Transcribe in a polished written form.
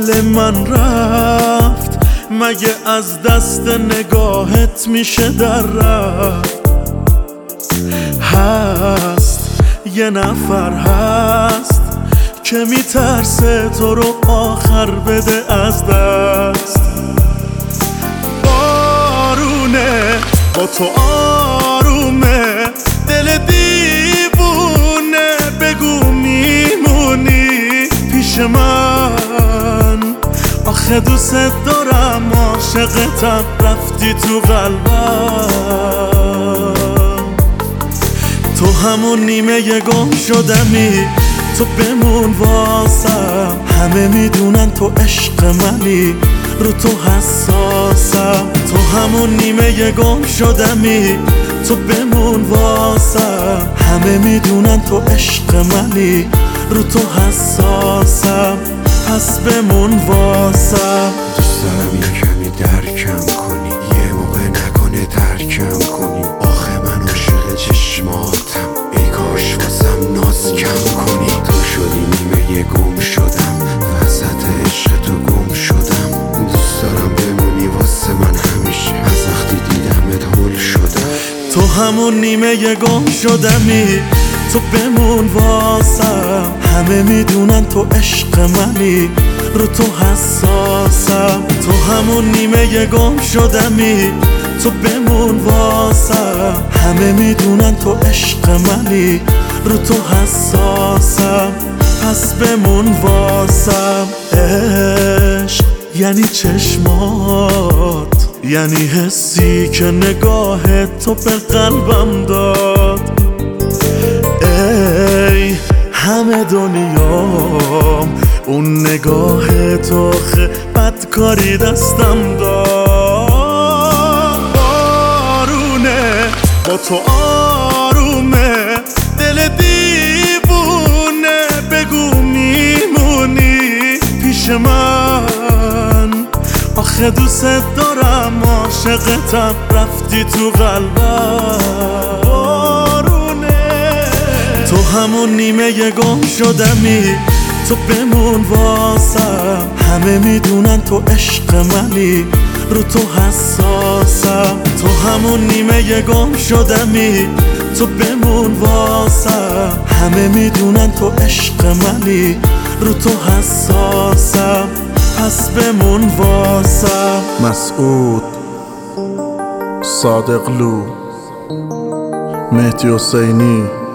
دل من رفت، مگه از دست نگاهت میشه در رفت؟ هست یه نفر هست که میترسه تو رو آخر بده از دست. بارونه با تو آرومه، دل دیوونه، بگو میمونی پیش من؟ آخه دوست دارم، عاشقتم، رفتی تو قلبم. تو همون نیمه گم شدمی، تو بمون واسم. همه میدونن تو عشق منی، رو تو حساسم. تو همون نیمه گم شدمی، تو بمون واسم. همه میدونن تو عشق منی، رو تو حساسم. پس بمون واسم. دوست دارم یه کمی درکم کنی، یه موقع نکنه ترکم کنی. آخه من عاشق چشماتم، ای کاش واسم ناز کم کنی. تو شدی نیمه گم شدم، وسط عشق تو گم شدم. دوست دارم بمونی واسه من همیشه، از وقتی دیدمت هول شدم. تو همون نیمه گم شدمی، تو بمون واسم. همه میدونن تو عشق منی، رو تو حساسم. تو همون نیمه گم شدمی، تو بمون واسم. همه میدونن تو عشق منی، رو تو حساسم. پس بمون واسم. عشق یعنی چشمات، یعنی حسی که نگاه تو به قلبم داد. ای همه دنیام، اون نگاه تو بدکاری دستم داد. بارونه با تو آرومه، دل دیوونه، بگو میمونی پیش من؟ آخه دوست دارم، عاشقتم، رفتی تو قلبم. تو همون نیمه گم شدمی، تو بمون واسم. همه میدونن تو عشق منی، رو تو حساسم. تو همون نیمه گم شدمی، تو بمون واسم. همه میدونن تو عشق منی، رو تو حساسم. پس بمون واسم. مسعود، صادقلو، مهدی حسینی.